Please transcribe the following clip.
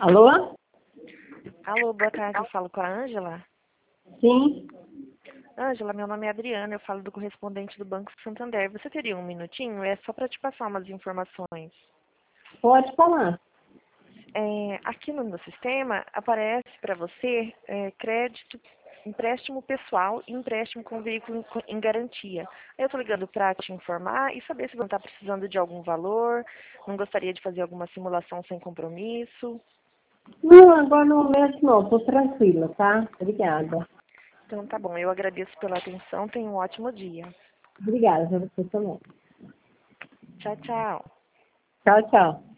Alô? Alô, boa tarde, eu falo com a Ângela. Sim, Ângela, meu nome é Adriana, eu falo do correspondente do Banco Santander. Você teria um minutinho? É só para te passar umas informações. pode falar. Aqui no meu sistema aparece para você crédito, empréstimo pessoal e empréstimo com veículo em garantia. Eu estou ligando para te informar e saber se você está precisando de algum valor, não gostaria de fazer alguma simulação sem compromisso. Não, agora no momento não, tô tranquila, tá? Obrigada. Então tá bom, eu agradeço pela atenção, tenha um ótimo dia. Obrigada, pra você também. Tchau, tchau. Tchau, tchau.